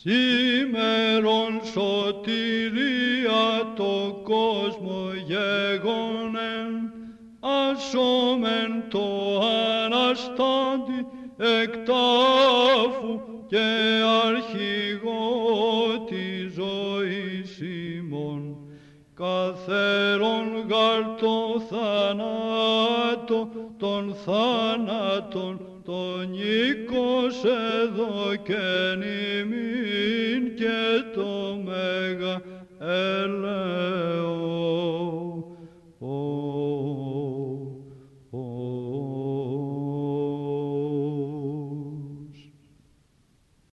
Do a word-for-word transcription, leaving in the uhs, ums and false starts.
Σήμερον σωτηρία το κόσμο γεγονέν, ασώμεν το Αναστάτη εκ τάφου και αρχηγό της ζωής ημών. Καθέρον γαρ το θανάτο, τον θάνατον, τον νίκος εδώκεν ημίν και το μέγα ελέον.